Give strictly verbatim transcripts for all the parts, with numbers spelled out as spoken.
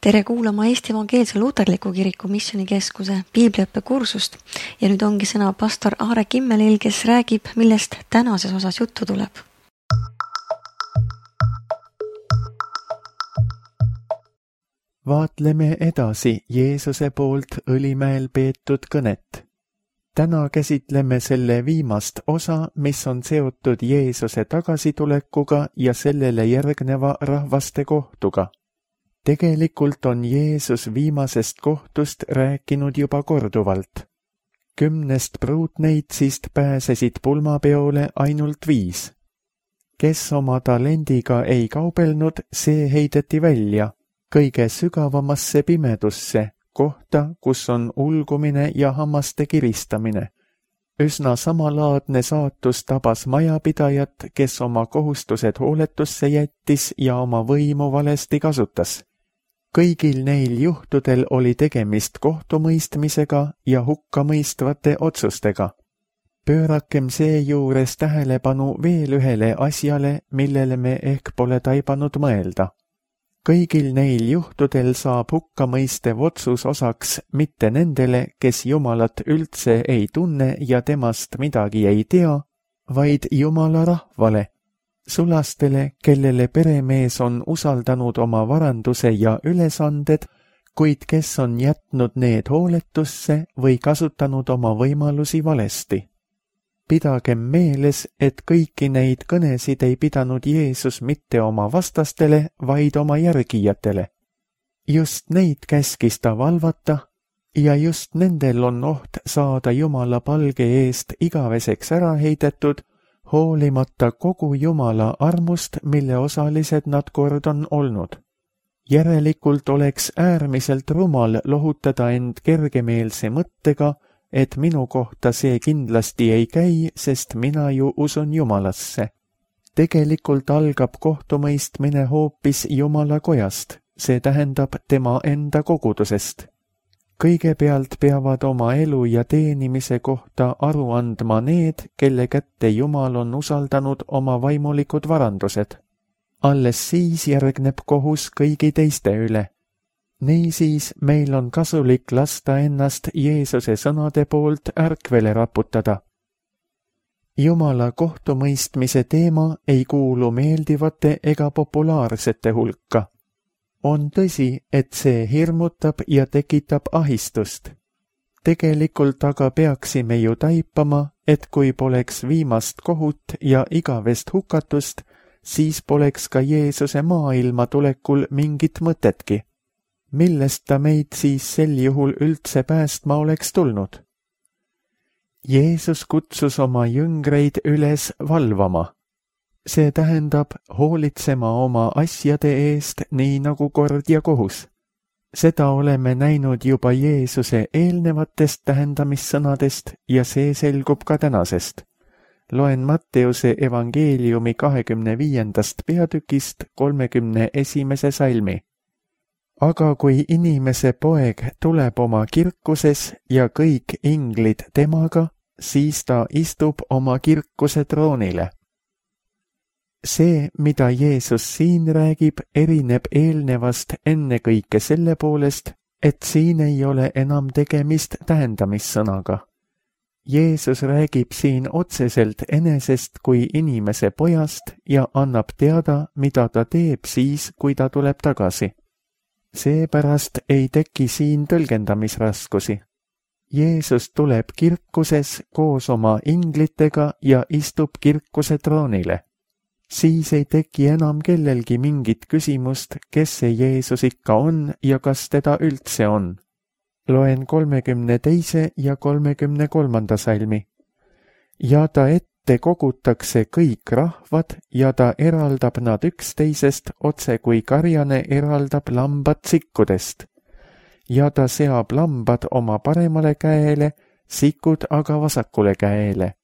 Tere kuulama Eesti Evangeelse Luterliku Kiriku Missioonikeskuse piibliõppekursust ja nüüd ongi sõna pastor Aare Kimmelil, kes räägib, millest tänases osas juttu tuleb. Vaatleme edasi Jeesuse poolt Õlimäel peetud kõnet. Täna käsitleme selle viimast osa, mis on seotud Jeesuse tagasitulekuga ja sellele järgneva rahvaste kohtuga. Tegelikult on Jeesus viimasest kohtust rääkinud juba korduvalt. Kümnest pruutneitsist pääsesid pulmapeole ainult viis. Kes oma talendiga ei kaubelnud, see heideti välja, kõige sügavamasse pimedusse, kohta, kus on ulgumine ja hammaste kiristamine. Üsna samalaadne saatus tabas majapidajat, kes oma kohustused hooletusse jättis ja oma võimu valesti kasutas. Kõigil neil juhtudel oli tegemist kohtumõistmisega ja hukkamõistvate otsustega. Pöörakem seejuures tähelepanu veel ühele asjale, millele me ehk pole taibanud mõelda. Kõigil neil juhtudel saab hukkamõistev otsus osaks mitte nendele, kes Jumalat üldse ei tunne ja temast midagi ei tea, vaid Jumala rahvale. Sulastele, kellele peremees on usaldanud oma varanduse ja ülesanded, kuid kes on jätnud need hooletusse või kasutanud oma võimalusi valesti. Pidagem meeles, et kõiki neid kõnesid ei pidanud Jeesus mitte oma vastastele, vaid oma järgijatele. Just neid käskis ta valvata ja just nendel on oht saada Jumala palge eest igaveseks ära heidetud, hoolimata kogu Jumala armust, mille osalised nad kord on olnud. Järelikult oleks äärmiselt rumal lohutada end kergemeelse mõttega, et minu kohta see kindlasti ei käi, sest mina ju usun Jumalasse. Tegelikult algab kohtumõistmine hoopis Jumala kojast, see tähendab tema enda kogudusest. Kõigepealt peavad oma elu ja teenimise kohta aru andma need, kelle kätte Jumal on usaldanud oma vaimulikud varandused. Alles siis järgneb kohus kõigi teiste üle. Niisiis meil on kasulik lasta ennast Jeesuse sõnade poolt ärkvele raputada. Jumala kohtumõistmise teema ei kuulu meeldivate ega populaarsete hulka. On tõsi, et see hirmutab ja tekitab ahistust. Tegelikult aga peaksime ju taipama, et kui poleks viimast kohut ja igavest hukatust, siis poleks ka Jeesuse maailma tulekul mingit mõtetki. Millest ta meid siis sel juhul üldse päästma oleks tulnud? Jeesus kutsus oma jüngreid üles valvama. See tähendab hoolitsema oma asjade eest nii nagu kord ja kohus. Seda oleme näinud juba Jeesuse eelnevatest tähendamissõnadest ja see selgub ka tänasest. Loen Matteuse evangeeliumi kahekümne viiendast peatükist kolmekümne esimese salmi. Aga kui inimese poeg tuleb oma kirkuses ja kõik inglid temaga, siis ta istub oma kirkuse troonile. See, mida Jeesus siin räägib, erineb eelnevast ennekõike selle poolest, et siin ei ole enam tegemist tähendamissõnaga. Jeesus räägib siin otseselt enesest kui inimese pojast ja annab teada, mida ta teeb siis, kui ta tuleb tagasi. Seepärast ei teki siin tõlgendamisraskusi. Jeesus tuleb kirkuses koos oma inglitega ja istub kirkuse troonile. Siis ei teki enam kellelgi mingit küsimust, kes see Jeesus ikka on ja kas teda üldse on. Loen kolmekümne teise ja kolmekümne kolmanda salmi. Ja ta ette kogutakse kõik rahvad ja ta eraldab nad üksteisest otse kui karjane eraldab lambad sikkudest. Ja ta seab lambad oma paremale käele, sikud aga vasakule käele.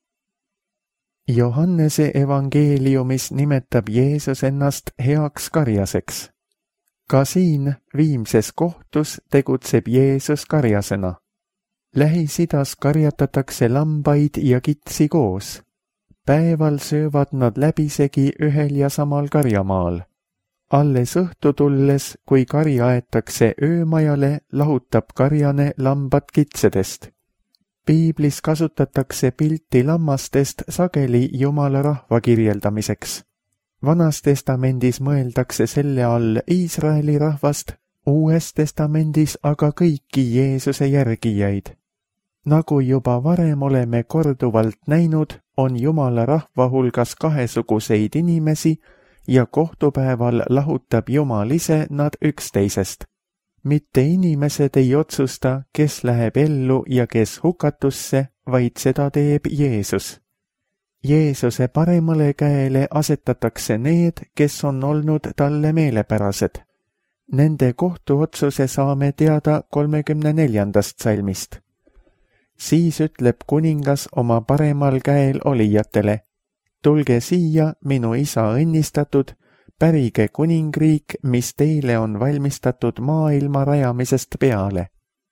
Johannese evangeeliumis nimetab Jeesus ennast heaks karjaseks. Ka siin viimses kohtus tegutseb Jeesus karjasena. Lähis-Idas karjatatakse lambaid ja kitsi koos. Päeval söövad nad läbisegi ühel ja samal karjamaal. Alles õhtu tulles, kui kari aetakse öömajale, lahutab karjane lambad kitsedest. Piiblis kasutatakse pilti lammastest sageli Jumala rahva kirjeldamiseks. Vanas testamendis mõeldakse selle all Iisraeli rahvast, Uues testamendis aga kõiki Jeesuse järgijaid. Nagu juba varem oleme korduvalt näinud, on Jumala rahva hulgas kahesuguseid inimesi ja kohtupäeval lahutab Jumal ise nad üksteisest. Mitte inimesed ei otsusta, kes läheb ellu ja kes hukatusse, vaid seda teeb Jeesus. Jeesuse paremale käele asetatakse need, kes on olnud talle meelepärased. Nende kohtuotsuse saame teada kolmekümne neljandast salmist. Siis ütleb kuningas oma paremal käel olijatele: tulge siia, minu isa õnnistatud, pärige kuningriik, mis teile on valmistatud maailma rajamisest peale.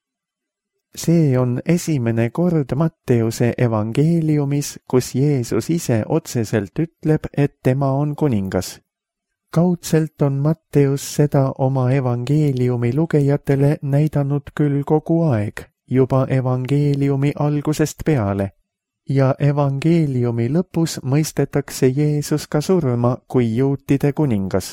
See on esimene kord Matteuse evangeeliumis, kus Jeesus ise otseselt ütleb, et tema on kuningas. Kaudselt on Matteus seda oma evangeeliumi lugejatele näidanud küll kogu aeg, juba evangeeliumi algusest peale, ja evangeeliumi lõpus mõistetakse Jeesus ka surma kui juutide kuningas.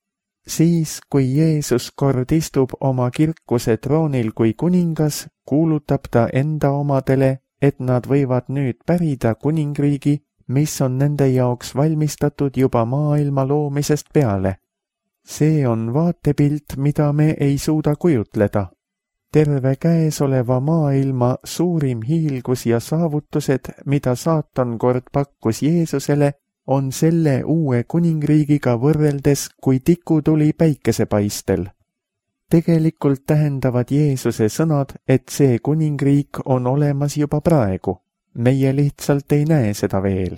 Siis, kui Jeesus kord istub oma kirkuse troonil kui kuningas, kuulutab ta enda omadele, et nad võivad nüüd pärida kuningriigi, mis on nende jaoks valmistatud juba maailma loomisest peale. See on vaatepilt, mida me ei suuda kujutleda. Terve käesoleva maailma suurim hiilgus ja saavutused, mida saatan kord pakkus Jeesusele, on selle uue kuningriigiga võrreldes kui tikutuli päikesepaistel. Tegelikult tähendavad Jeesuse sõnad, et see kuningriik on olemas juba praegu. Meie lihtsalt ei näe seda veel.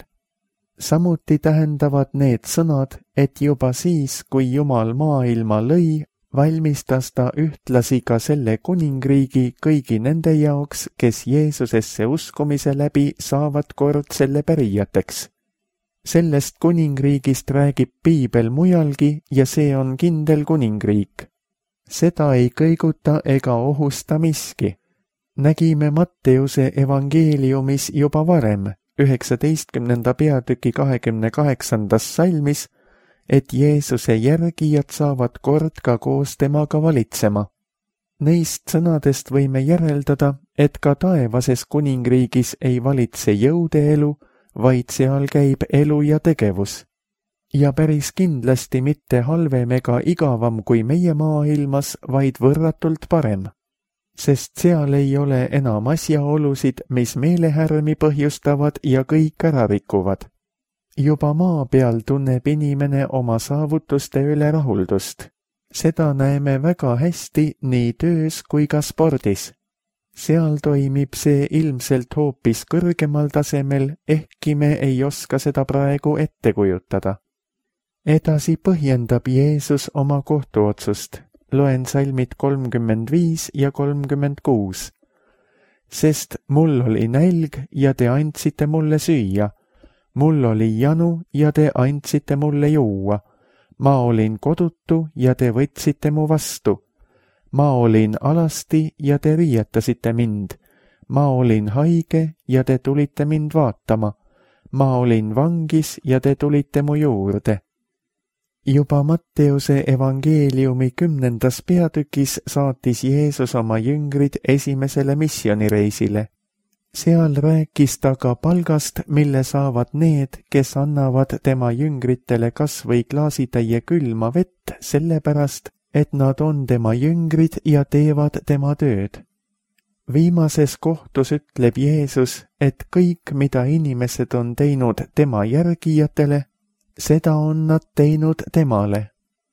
Samuti tähendavad need sõnad, et juba siis, kui Jumal maailma lõi, valmistas ta ühtlasi ka selle kuningriigi kõigi nende jaoks, kes Jeesusesse uskumise läbi saavad kord selle pärijateks. Sellest kuningriigist räägib Piibel mujalgi ja see on kindel kuningriik. Seda ei kõiguta ega ohusta miski. Nägime Matteuse evangeeliumis juba varem, üheksateistkümnenda peatüki kahekümne kaheksandas salmis, et Jeesuse järgijad saavad kord ka koos temaga valitsema. Neist sõnadest võime järeldada, et ka taevases kuningriigis ei valitse jõudeelu, vaid seal käib elu ja tegevus. Ja päris kindlasti mitte halvem ega igavam kui meie maailmas, vaid võrratult parem. Sest seal ei ole enam asjaolusid, mis meelehärmi põhjustavad ja kõik ära rikuvad. Juba maa peal tunneb inimene oma saavutuste üle rahuldust. Seda näeme väga hästi nii töös kui ka spordis. Seal toimib see ilmselt hoopis kõrgemal tasemel, ehkki me ei oska seda praegu ette kujutada. Edasi põhjendab Jeesus oma kohtuotsust. Loen salmid kolmkümmend viis ja kolmkümmend kuus. Sest mul oli nälg ja te andsite mulle süüa. Mul oli janu ja te andsite mulle juua. Ma olin kodutu ja te võtsite mu vastu. Ma olin alasti ja te riietasite mind. Ma olin haige ja te tulite mind vaatama. Ma olin vangis ja te tulite mu juurde. Juba Matteuse evangeeliumi kümnendas peatükis saatis Jeesus oma jüngrid esimesele missionireisile. Seal rääkis ta ka palgast, mille saavad need, kes annavad tema jüngritele kas või klaasitäie külma vett sellepärast, et nad on tema jüngrid ja teevad tema tööd. Viimases kohtus ütleb Jeesus, et kõik, mida inimesed on teinud tema järgijatele, seda on nad teinud temale.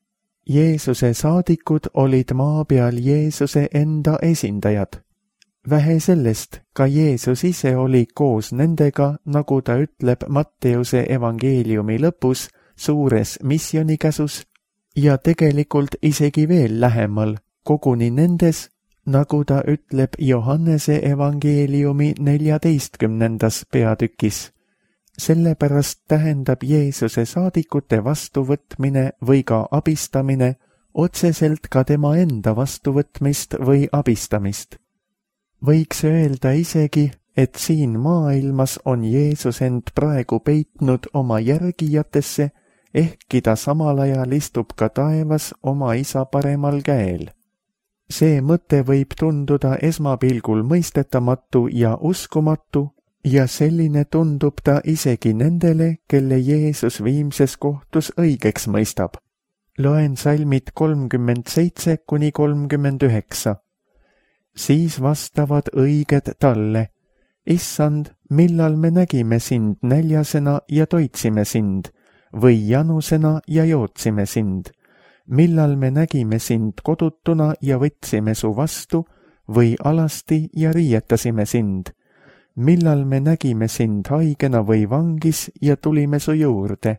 Jeesuse saadikud olid maa peal Jeesuse enda esindajad. Vähe sellest, ka Jeesus ise oli koos nendega, nagu ta ütleb Matteuse evangeeliumi lõpus suures missionikäsus ja tegelikult isegi veel lähemal, koguni nendes, nagu ta ütleb Johannese evangeeliumi neljateistkümnendas peatükis. Sellepärast tähendab Jeesuse saadikute vastuvõtmine või ka abistamine otseselt ka tema enda vastuvõtmist või abistamist. Võiks öelda isegi, et siin maailmas on Jeesus end praegu peitnud oma järgijatesse, ehkki ta samal ajal istub ka taevas oma isa paremal käel. See mõte võib tunduda esmapilgul mõistetamatu ja uskumatu, ja selline tundub ta isegi nendele, kelle Jeesus viimses kohtus õigeks mõistab. Loen salmid kolmkümmend seitse kuni kolmkümmend üheksa. Siis vastavad õiged talle: Issand, millal me nägime sind näljasena ja toitsime sind, või janusena ja jootsime sind? Millal me nägime sind kodutuna ja võtsime su vastu, või alasti ja riietasime sind? Millal me nägime sind haigena või vangis ja tulime su juurde?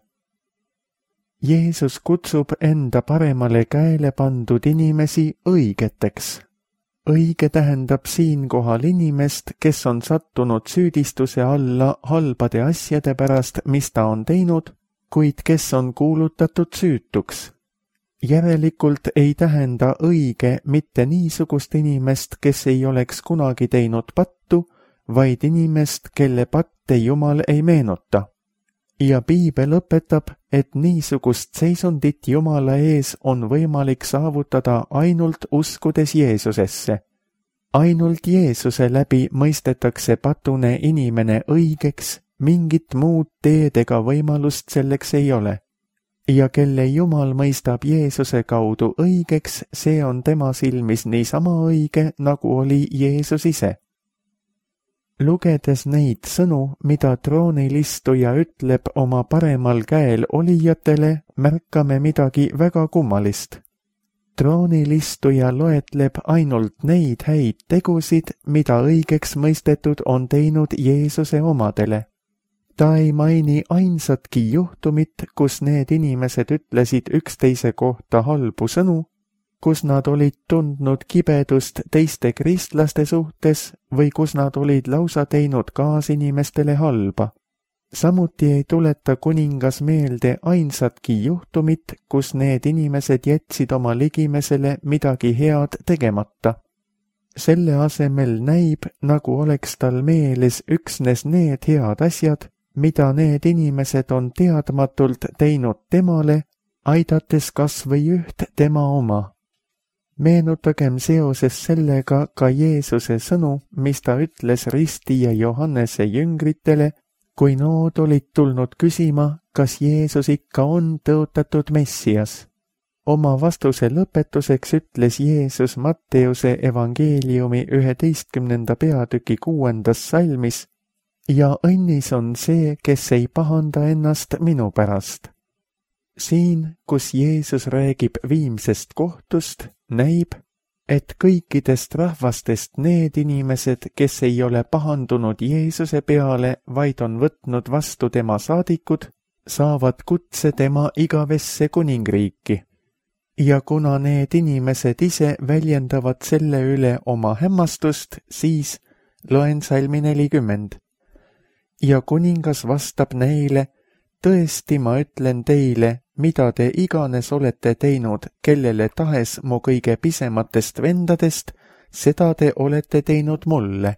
Jeesus kutsub enda paremale käele pandud inimesi õigeteks. Õige tähendab siinkohal inimest, kes on sattunud süüdistuse alla halbade asjade pärast, mis ta on teinud, kuid kes on kuulutatud süütuks. Järelikult ei tähenda õige mitte niisugust inimest, kes ei oleks kunagi teinud pattu, vaid inimest, kelle patte Jumal ei meenuta. Ja Piibel õpetab, et niisugust seisundit Jumala ees on võimalik saavutada ainult uskudes Jeesusesse. Ainult Jeesuse läbi mõistetakse patune inimene õigeks, mingit muud teed ega võimalust selleks ei ole. Ja kelle Jumal mõistab Jeesuse kaudu õigeks, see on tema silmis niisama õige, nagu oli Jeesus ise. Lugedes neid sõnu, mida troonilistuja ütleb oma paremal käel olijatele, märkame midagi väga kummalist. Troonilistuja loetleb ainult neid häid tegusid, mida õigeks mõistetud on teinud Jeesuse omadele. Ta ei maini ainsatki juhtumit, kus need inimesed ütlesid üksteise kohta halbu sõnu, kus nad olid tundnud kibedust teiste kristlaste suhtes või kus nad olid lausa teinud kaasinimestele halba. Samuti ei tuleta kuningas meelde ainsatki juhtumit, kus need inimesed jätsid oma ligimesele midagi head tegemata. Selle asemel näib, nagu oleks tal meeles üksnes need head asjad, mida need inimesed on teadmatult teinud temale, aidates kas või üht tema oma. Meenutagem seoses sellega ka Jeesuse sõnu, mis ta ütles Risti ja Johannese jüngritele, kui nood olid tulnud küsima, kas Jeesus ikka on tõotatud Messias. Oma vastuse lõpetuseks ütles Jeesus Matteuse evangeeliumi üheteistkümnenda peatüki kuuendas salmis: ja õnnis on see, kes ei pahanda ennast minu pärast. Siin, kus Jeesus räägib viimsest kohtust, näib, et kõikidest rahvastest need inimesed, kes ei ole pahandunud Jeesuse peale, vaid on võtnud vastu tema saadikud, saavad kutse tema igavesse kuningriiki. Ja kuna need inimesed ise väljendavad selle üle oma hämmastust, siis loen salmi nelikümmend. Ja kuningas vastab neile: tõesti, ma ütlen teile, mida te iganes olete teinud kellele tahes mu kõige pisematest vendadest, seda te olete teinud mulle.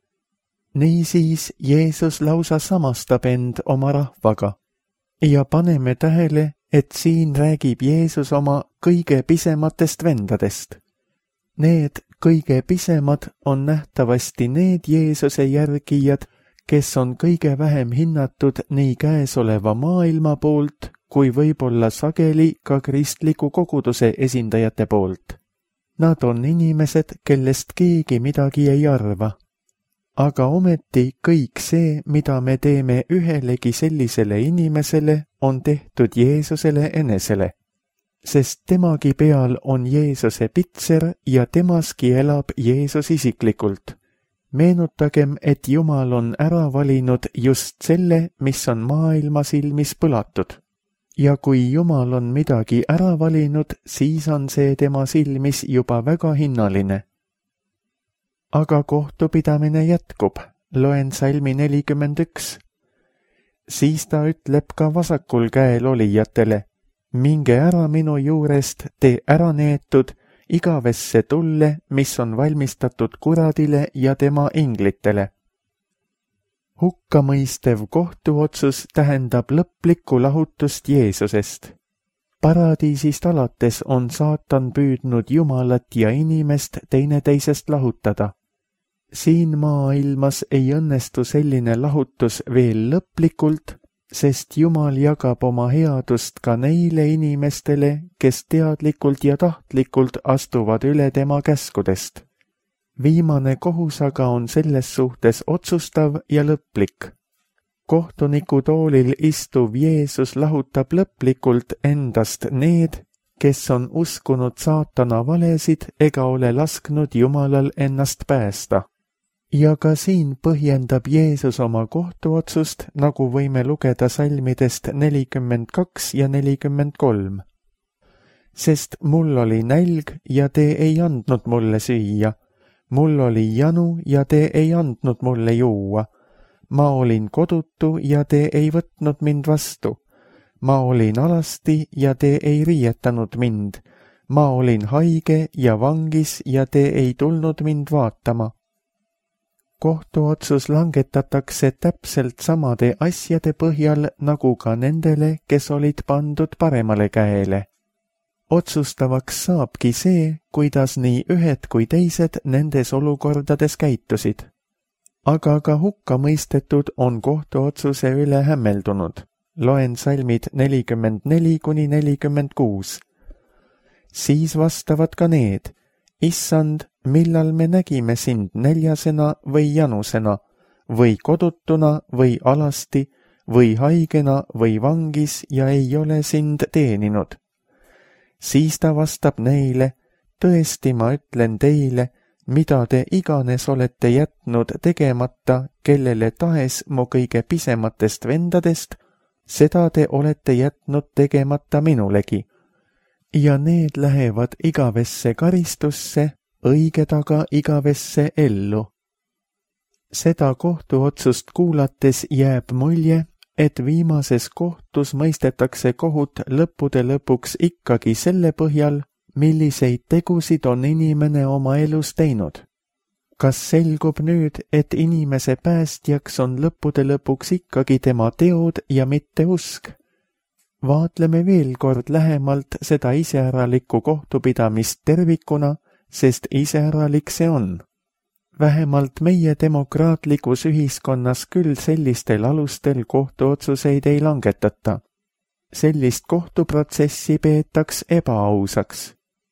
Niisiis Jeesus lausa samastab end oma rahvaga. Ja paneme tähele, et siin räägib Jeesus oma kõige pisematest vendadest. Need kõige pisemad on nähtavasti need Jeesuse järgijad, kes on kõige vähem hinnatud nii käesoleva maailma poolt, kui võib-olla sageli ka kristliku koguduse esindajate poolt. Nad on inimesed, kellest keegi midagi ei arva. Aga ometi kõik see, mida me teeme ühelegi sellisele inimesele, on tehtud Jeesusele enesele. Sest temagi peal on Jeesuse pitser ja temaski elab Jeesus isiklikult. Meenutagem, et Jumal on ära valinud just selle, mis on maailma silmis põlatud. Ja kui Jumal on midagi ära valinud, siis on see tema silmis juba väga hinnaline. Aga kohtupidamine jätkub. Loen salmi nelikümmend üks. siis ta ütleb ka vasakul käel olijatele: minge ära minu juurest, te ära neetud, igavesse tulle, mis on valmistatud kuradile ja tema inglitele. Hukkamõistev kohtuotsus tähendab lõplikku lahutust Jeesusest. Paradiisist alates on saatan püüdnud Jumalat ja inimest teineteisest lahutada. Siin maailmas ei õnnestu selline lahutus veel lõplikult, sest Jumal jagab oma headust ka neile inimestele, kes teadlikult ja tahtlikult astuvad üle tema käskudest. Viimane kohus aga on selles suhtes otsustav ja lõplik. Kohtuniku toolil istuv Jeesus lahutab lõplikult endast need, kes on uskunud saatana valesid ega ole lasknud Jumalal ennast päästa. Ja ka siin põhjendab Jeesus oma kohtuotsust, nagu võime lugeda salmidest nelikümmend kaks ja nelikümmend kolm. Sest mul oli nälg ja te ei andnud mulle süüa, mul oli janu ja te ei andnud mulle juua, ma olin kodutu ja te ei võtnud mind vastu, ma olin alasti ja te ei riietanud mind, ma olin haige ja vangis ja te ei tulnud mind vaatama. Kohtuotsus langetatakse täpselt samade asjade põhjal nagu ka nendele, kes olid pandud paremale käele. Otsustavaks saabki see, kuidas nii ühed kui teised nendes olukordades käitusid. Aga ka hukkamõistetud on kohtuotsuse üle hämmeldunud. Loen salmid nelikümmend neli kuni nelikümmend kuus. Siis vastavad ka need: Issand, millal me nägime sind näljasena või janusena, või kodutuna või alasti, või haigena või vangis ja ei ole sind teeninud. Siis ta vastab neile: tõesti ma ütlen teile, mida te iganes olete jätnud tegemata kellele tahes mu kõige pisematest vendadest, seda te olete jätnud tegemata minulegi. Ja need lähevad igavesse karistusse, õiged aga igavesse ellu. Seda kohtuotsust kuulates jääb mulje, et viimases kohtus mõistetakse kohut lõppude lõpuks ikkagi selle põhjal, milliseid tegusid on inimene oma elus teinud. Kas selgub nüüd, et inimese päästjaks on lõppude lõpuks ikkagi tema teod ja mitte usk? Vaatleme veel kord lähemalt seda iseäralikku kohtupidamist tervikuna, sest iseäralik see on. Vähemalt meie demokraatlikus ühiskonnas küll sellistel alustel kohtuotsuseid ei langetata. Sellist kohtuprotsessi peetaks ebaausaks.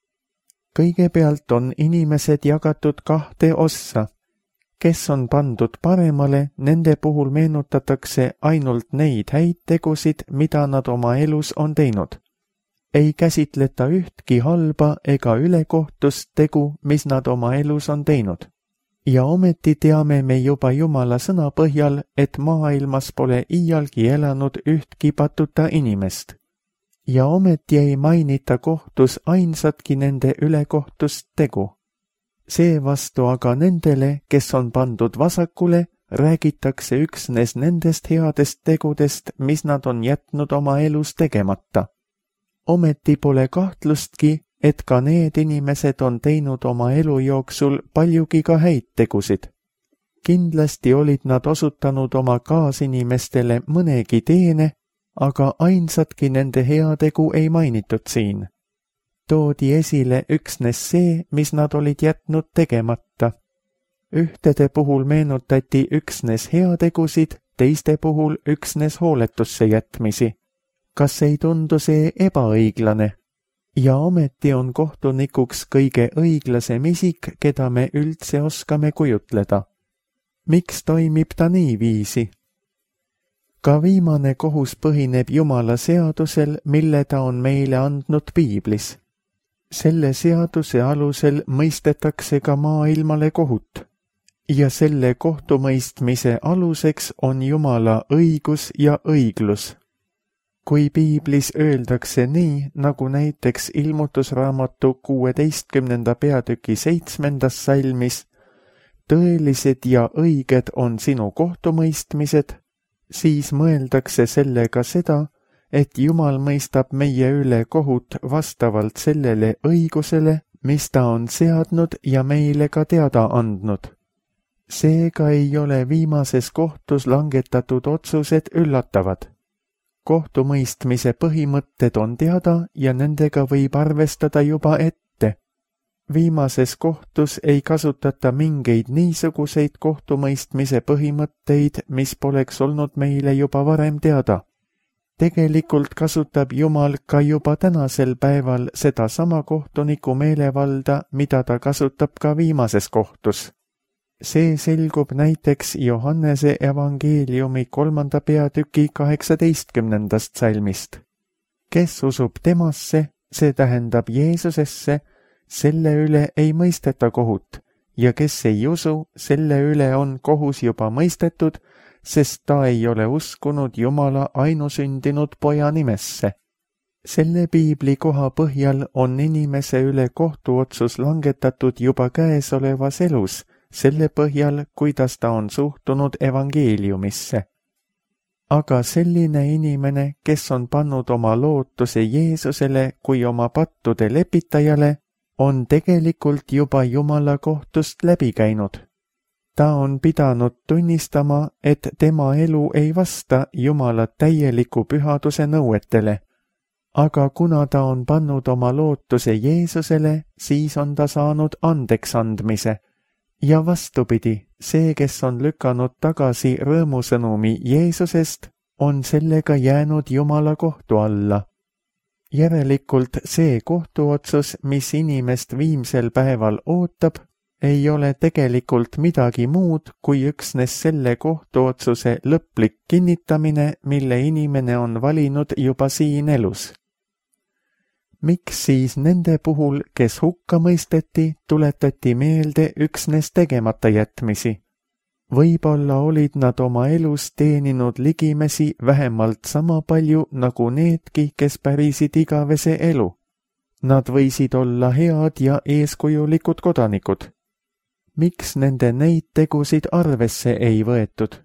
Kõigepealt on inimesed jagatud kahte ossa. Kes on pandud paremale, nende puhul meenutatakse ainult neid häid tegusid, mida nad oma elus on teinud. Ei käsitleta ühtki halba ega ülekohtust tegu, mis nad oma elus on teinud. Ja ometi teame me juba Jumala sõna põhjal, et maailmas pole iialgi elanud ühtki patuta inimest. Ja ometi ei mainita kohtus ainsatki nende ülekohtust tegu. Seevastu aga nendele, kes on pandud vasakule, räägitakse üksnes nendest headest tegudest, mis nad on jätnud oma elus tegemata. Ometi pole kahtlustki, et ka need inimesed on teinud oma elu jooksul paljugi ka häid tegusid. Kindlasti olid nad osutanud oma kaasinimestele mõnegi teene, aga ainsatki nende heategu ei mainitud siin. Toodi esile üksnes see, mis nad olid jätnud tegemata. Ühtede puhul meenutati üksnes heategusid, teiste puhul üksnes hooletusse jätmisi. Kas ei tundu see ebaõiglane? Ja ometi on kohtunikuks kõige õiglasem isik, keda me üldse oskame kujutleda. Miks toimib ta niiviisi? Ka viimane kohus põhineb Jumala seadusel, mille ta on meile andnud Piiblis. Selle seaduse alusel mõistetakse ka maailmale kohut. Ja selle kohtumõistmise aluseks on Jumala õigus ja õiglus. Kui Piiblis öeldakse nii, nagu näiteks ilmutusraamatu kuueteistkümnenda peatüki seitsmendas salmis, tõelised ja õiged on sinu kohtumõistmised, siis mõeldakse sellega seda, et Jumal mõistab meie üle kohut vastavalt sellele õigusele, mis ta on seadnud ja meile ka teada andnud. Seega ei ole viimases kohtus langetatud otsused üllatavad. Kohtumõistmise põhimõtted on teada ja nendega võib arvestada juba ette. Viimases kohtus ei kasutata mingeid niisuguseid kohtumõistmise põhimõtteid, mis poleks olnud meile juba varem teada. Tegelikult kasutab Jumal ka juba tänasel päeval seda sama kohtuniku meelevalda, mida ta kasutab ka viimases kohtus. See selgub näiteks Johannese evangeeliumi kolmanda peatüki kaheksateistkümnendast salmist. Kes usub temasse, see tähendab Jeesusesse, selle üle ei mõisteta kohut ja kes ei usu, selle üle on kohus juba mõistetud, sest ta ei ole uskunud Jumala ainusündinud poja nimesse. Selle piibli koha põhjal on inimese üle kohtuotsus langetatud juba käesolevas elus, selle põhjal, kuidas ta on suhtunud evangeeliumisse. Aga selline inimene, kes on pannud oma lootuse Jeesusele kui oma pattude lepitajale, on tegelikult juba Jumala kohtust läbi käinud. Ta on pidanud tunnistama, et tema elu ei vasta Jumala täieliku pühaduse nõuetele. Aga kuna ta on pannud oma lootuse Jeesusele, siis on ta saanud andeks andmise. Ja vastupidi, see, kes on lükanud tagasi rõõmusõnumi Jeesusest, on sellega jäänud Jumala kohtu alla. Järelikult see kohtuotsus, mis inimest viimsel päeval ootab, ei ole tegelikult midagi muud kui üksnes selle kohtuotsuse lõplik kinnitamine, mille inimene on valinud juba siin elus. Miks siis nende puhul, kes hukka mõisteti, tuletati meelde üksnes tegemata jätmisi? Võib-olla olid nad oma elus teeninud ligimesi vähemalt sama palju nagu needki, kes pärisid igavese elu. Nad võisid olla head ja eeskujulikud kodanikud. Miks nende neid tegusid arvesse ei võetud?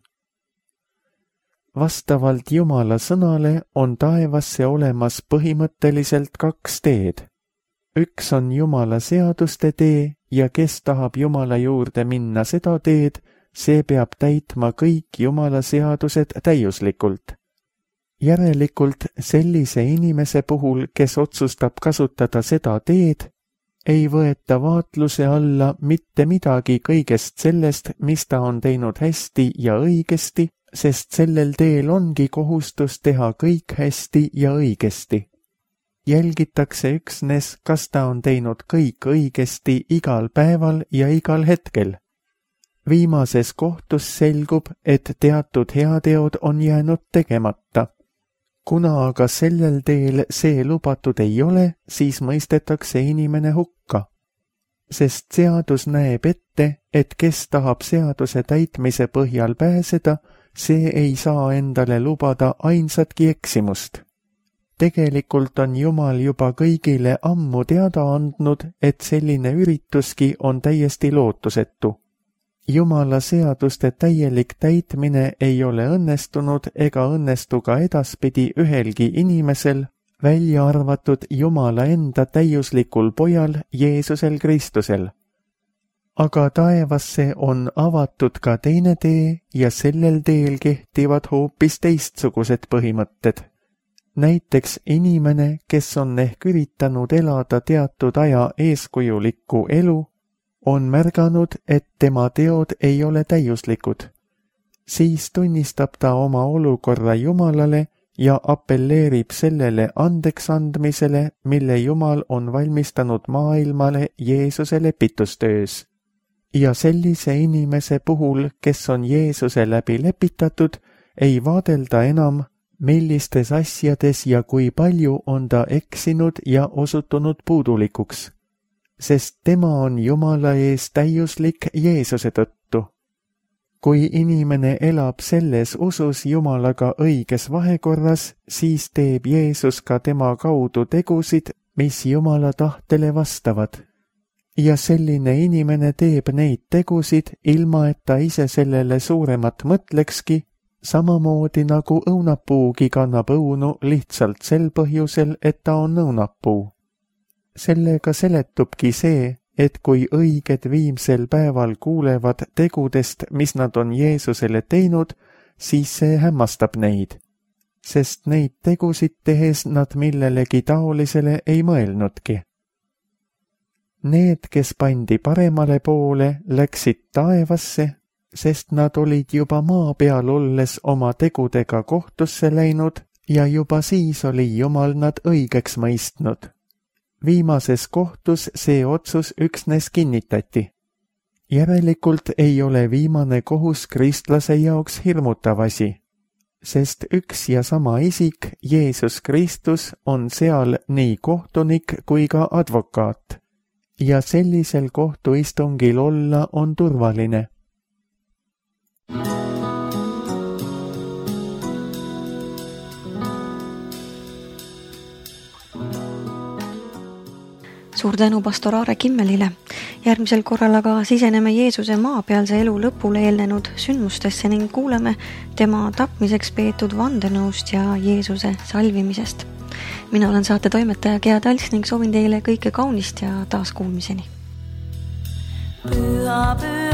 Vastavalt Jumala sõnale on taevasse olemas põhimõtteliselt kaks teed. Üks on Jumala seaduste tee ja kes tahab Jumala juurde minna seda teed, see peab täitma kõik Jumala seadused täiuslikult. Järelikult sellise inimese puhul, kes otsustab kasutada seda teed, ei võeta vaatluse alla mitte midagi kõigest sellest, mis ta on teinud hästi ja õigesti, sest sellel teel ongi kohustus teha kõik hästi ja õigesti. Jälgitakse üksnes, kas ta on teinud kõik õigesti igal päeval ja igal hetkel. Viimases kohtus selgub, et teatud heateod on jäänud tegemata. Kuna aga sellel teel see lubatud ei ole, siis mõistetakse inimene hukka. Sest seadus näeb ette, et kes tahab seaduse täitmise põhjal pääseda, see ei saa endale lubada ainsatki eksimust. Tegelikult on Jumal juba kõigile ammu teada andnud, et selline ürituski on täiesti lootusetu. Jumala seaduste täielik täitmine ei ole õnnestunud ega õnnestu ka edaspidi ühelgi inimesel, välja arvatud Jumala enda täiuslikul pojal Jeesusel Kristusel. Aga taevasse on avatud ka teine tee ja sellel teel kehtivad hoopis teistsugused põhimõtted. Näiteks inimene, kes on ehk üritanud elada teatud aja eeskujulikku elu, on märganud, et tema teod ei ole täiuslikud. Siis tunnistab ta oma olukorra Jumalale ja apelleerib sellele andeks andmisele, mille Jumal on valmistanud maailmale Jeesuse lepitustöös. Ja sellise inimese puhul, kes on Jeesuse läbi lepitatud, ei vaadelda enam, millistes asjades ja kui palju on ta eksinud ja osutunud puudulikuks. Sest tema on Jumala ees täiuslik Jeesuse tõttu. Kui inimene elab selles usus Jumalaga õiges vahekorras, siis teeb Jeesus ka tema kaudu tegusid, mis Jumala tahtele vastavad. Ja selline inimene teeb neid tegusid, ilma et ta ise sellele suuremat mõtlekski, samamoodi nagu õunapuugi kannab õunu lihtsalt sel põhjusel, et ta on õunapuu. Sellega seletubki see, et kui õiged viimsel päeval kuulevad tegudest, mis nad on Jeesusele teinud, siis see hämmastab neid, sest neid tegusid tehes nad millelegi taolisele ei mõelnudki. Need, kes pandi paremale poole, läksid taevasse, sest nad olid juba maa peal olles oma tegudega kohtusse läinud ja juba siis oli Jumal nad õigeks mõistnud. Viimases kohtus see otsus üksnes kinnitati. Järelikult ei ole viimane kohus kristlase jaoks hirmutav asi, sest üks ja sama isik, Jeesus Kristus, on seal nii kohtunik kui ka advokaat ja sellisel kohtuistungil olla on turvaline. Suur tänu pastor Aare Kimmelile. Järgmisel korral aga siseneme Jeesuse maapealse elu lõpule eelnenud sündmustesse ning kuuleme tema tapmiseks peetud vandenõust ja Jeesuse salvimisest. Mina olen saate toimetaja Gea Talts ning soovin teile kõike kaunist ja taas kuulmiseni. Püha, püha.